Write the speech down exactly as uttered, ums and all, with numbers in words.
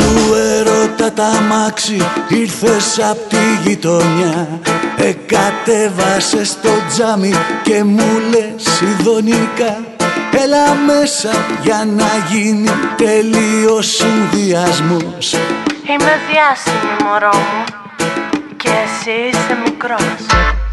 του έρωτα τα αμάξι ήρθες απ' τη γειτονιά. Εκατέβασες στο τζάμι και μου λες ειδονικά έλα μέσα για να γίνει τελείως συνδυασμός. Είμαι διάσημη μωρό μου και εσύ είσαι μικρός.